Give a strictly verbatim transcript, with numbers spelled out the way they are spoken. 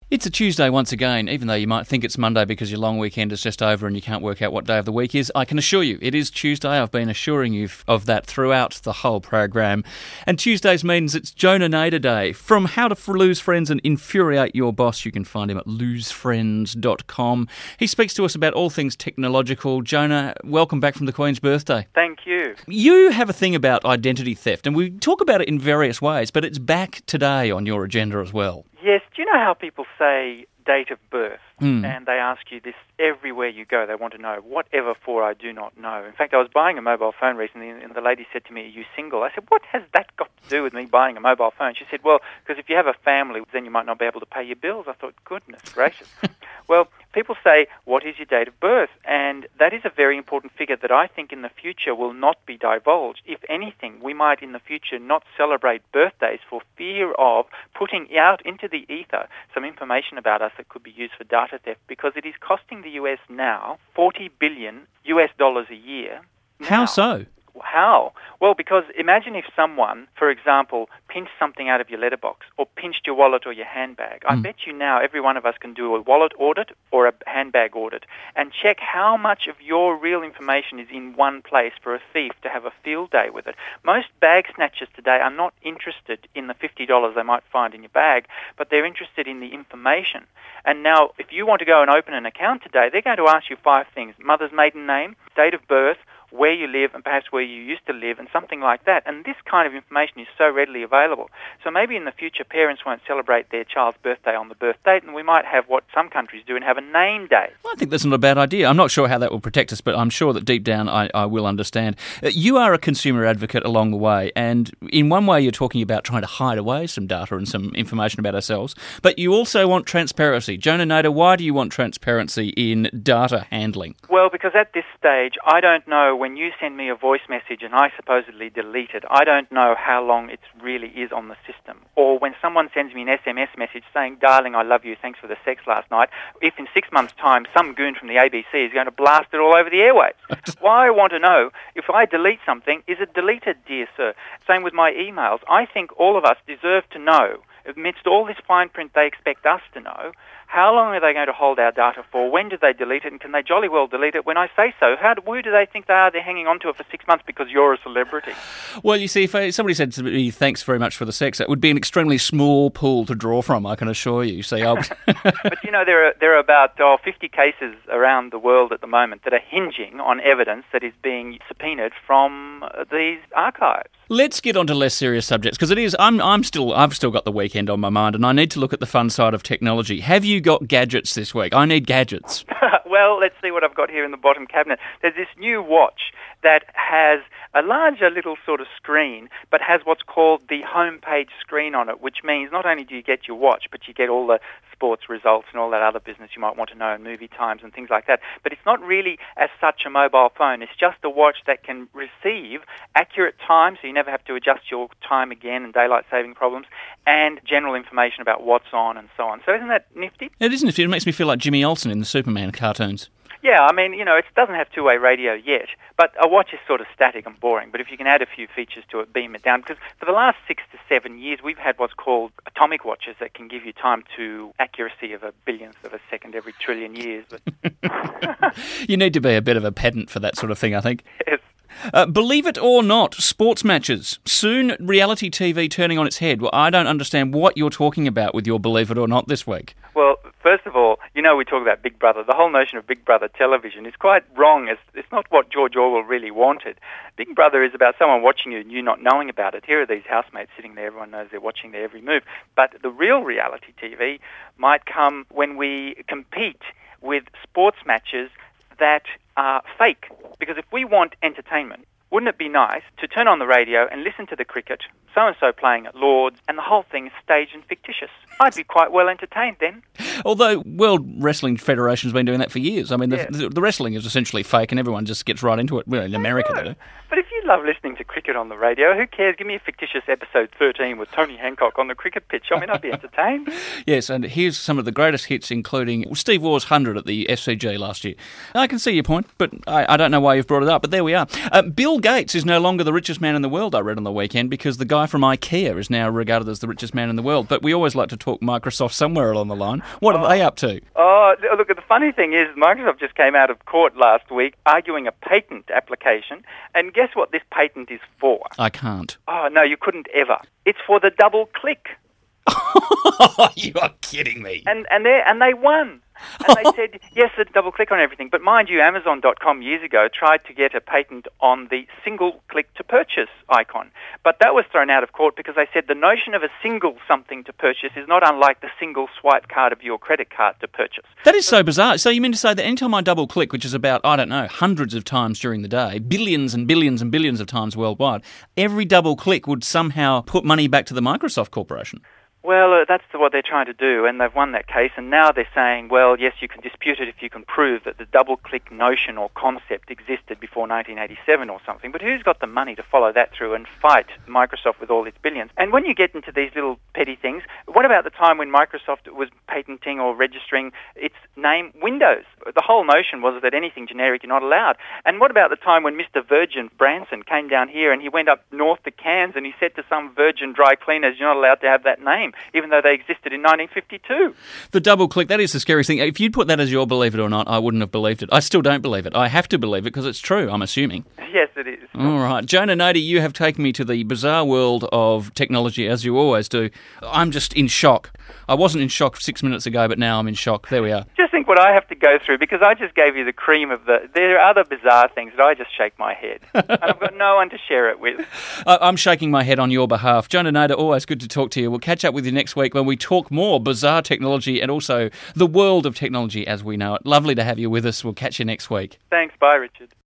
It's a Tuesday once again, even though you might think it's Monday because your long weekend is just over and you can't work out what day of the week is. I can assure you it is Tuesday. I've been assuring you of that throughout the whole program. And Tuesdays means it's Jonah Nader Day. From How to Lose Friends and Infuriate Your Boss, you can find him at lose friends dot com. He speaks to us about all things technological. Jonah, welcome back from the Queen's birthday. Thank you. You have a thing about identity theft, and we talk about it in various ways, but it's back today on your agenda as well. Yes, do you know how people say date of birth? Mm. And they ask you this everywhere you go. They want to know, whatever for I do not know. In fact, I was buying a mobile phone recently, and the lady said to me, are you single? I said, what has that got to do with me buying a mobile phone? She said, well, because if you have a family, then you might not be able to pay your bills. I thought, goodness gracious. Well, people say, what is your date of birth? And that is a very important figure that I think in the future will not be divulged. If anything, we might in the future not celebrate birthdays for fear of putting out into the ether some information about us that could be used for data theft, because it is costing the U S now forty billion U S dollars a year. How now. so? How? Well, because imagine if someone, for example, pinched something out of your letterbox or pinched your wallet or your handbag. I Mm. bet you now every one of us can do a wallet audit or a handbag audit and check how much of your real information is in one place for a thief to have a field day with it. Most bag snatchers today are not interested in the fifty dollars they might find in your bag, but they're interested in the information. And now, if you want to go and open an account today, they're going to ask you five things: mother's maiden name, date of birth, where you live, and perhaps where you used to live, and something like that. And this kind of information is so readily available. So maybe in the future, parents won't celebrate their child's birthday on the birth date, and we might have what some countries do and have a name day. Well, I think that's not a bad idea. I'm not sure how that will protect us, but I'm sure that deep down I, I will understand. Uh, you are a consumer advocate along the way, and in one way you're talking about trying to hide away some data and some information about ourselves, but you also want transparency. Jonah Nader, why do you want transparency in data handling? Well, because at this stage, I don't know, when you send me a voice message and I supposedly delete it, I don't know how long it really is on the system. Or when someone sends me an S M S message saying, darling, I love you, thanks for the sex last night, if in six months' time some goon from the A B C is going to blast it all over the airwaves. Why I want to know, if I delete something, is it deleted, dear sir? Same with my emails. I think all of us deserve to know, amidst all this fine print they expect us to know, how long are they going to hold our data for? When do they delete it? And can they jolly well delete it when I say so? How do, who do they think they are? They're hanging on to it for six months because you're a celebrity. Well, you see, if somebody said to me, thanks very much for the sex, it would be an extremely small pool to draw from, I can assure you. See, I'll... But, you know, there are, there are about oh, fifty cases around the world at the moment that are hinging on evidence that is being subpoenaed from these archives. Let's get on to less serious subjects, because it is. I'm. I'm still. I've still got the weekend on my mind, and I need to look at the fun side of technology. Have you got gadgets this week? I need gadgets. Well, let's see what I've got here in the bottom cabinet. There's this new watch that has a larger little sort of screen, but has what's called the homepage screen on it, which means not only do you get your watch, but you get all the sports results and all that other business you might want to know, and movie times and things like that. But it's not really as such a mobile phone. It's just a watch that can receive accurate time, so you never have to adjust your time again and daylight saving problems, and general information about what's on and so on. So isn't that nifty? It is nifty. It makes me feel like Jimmy Olsen in the Superman cartoons. Yeah, I mean, you know, it doesn't have two-way radio yet, but a watch is sort of static and boring. But if you can add a few features to it, beam it down. Because for the last six to seven years, we've had what's called atomic watches that can give you time to accuracy of a billionth of a second every trillion years. But you need to be a bit of a pedant for that sort of thing, I think. Yes. Uh, believe it or not, sports matches. Soon, reality T V turning on its head. Well, I don't understand what you're talking about with your believe it or not this week. Well, first of all, you know, we talk about Big Brother. The whole notion of Big Brother television is quite wrong. It's, it's not what George Orwell really wanted. Big Brother is about someone watching you and you not knowing about it. Here are these housemates sitting there. Everyone knows they're watching their every move. But the real reality T V might come when we compete with sports matches that are fake. Because if we want entertainment, wouldn't it be nice to turn on the radio and listen to the cricket, so-and-so playing at Lord's, and the whole thing is staged and fictitious? I'd be quite well entertained then. Although World Wrestling Federation's been doing that for years. I mean, the, Yeah. the, the wrestling is essentially fake and everyone just gets right into it. Well, in America they do. But if you love listening to cricket on the radio, who cares? Give me a fictitious episode thirteen with Tony Hancock on the cricket pitch. I mean, I'd be entertained. Yes, and here's some of the greatest hits, including Steve Waugh's one hundred at the S C G last year. I can see your point, but I, I don't know why you've brought it up, but there we are. Uh, Bill Gates is no longer the richest man in the world, I read on the weekend, because the guy from IKEA is now regarded as the richest man in the world. But we always like to talk Microsoft somewhere along the line. What are oh. they up to? Oh, look, the funny thing is Microsoft just came out of court last week arguing a patent application, and guess what this patent is for? I can't. Oh, no, you couldn't ever. It's for the double click. You are kidding me. And and they and they won. And they said, yes, it's double click on everything. But mind you, Amazon dot com years ago tried to get a patent on the single click to purchase icon. But that was thrown out of court because they said the notion of a single something to purchase is not unlike the single swipe card of your credit card to purchase. That is so bizarre. So you mean to say that anytime I double click, which is about, I don't know, hundreds of times during the day, billions and billions and billions of times worldwide, every double click would somehow put money back to the Microsoft Corporation? Well, uh, that's what they're trying to do, and they've won that case, and now they're saying, well, yes, you can dispute it if you can prove that the double-click notion or concept existed before nineteen eighty-seven or something, but who's got the money to follow that through and fight Microsoft with all its billions? And when you get into these little petty things, what about the time when Microsoft was patenting or registering its name Windows? The whole notion was that anything generic you're not allowed. And what about the time when Mister Virgin Branson came down here and he went up north to Cairns and he said to some Virgin dry cleaners, you're not allowed to have that name, even though they existed in nineteen fifty-two. The double click, that is the scariest thing. If you'd put that as your believe it or not, I wouldn't have believed it. I still don't believe it. I have to believe it because it's true, I'm assuming. Yes, it is. All right. Jonah Nady, you have taken me to the bizarre world of technology, as you always do. I'm just in shock. I wasn't in shock six minutes ago, but now I'm in shock. There we are. Just think what I have to go through, because I just gave you the cream of the... There are other bizarre things that I just shake my head. And I've got no one to share it with. I'm shaking my head on your behalf. Jonah Nady, always good to talk to you. We'll catch up with you next week when we talk more bizarre technology and also the world of technology as we know it. Lovely to have you with us. We'll catch you next week. Thanks. Bye, Richard.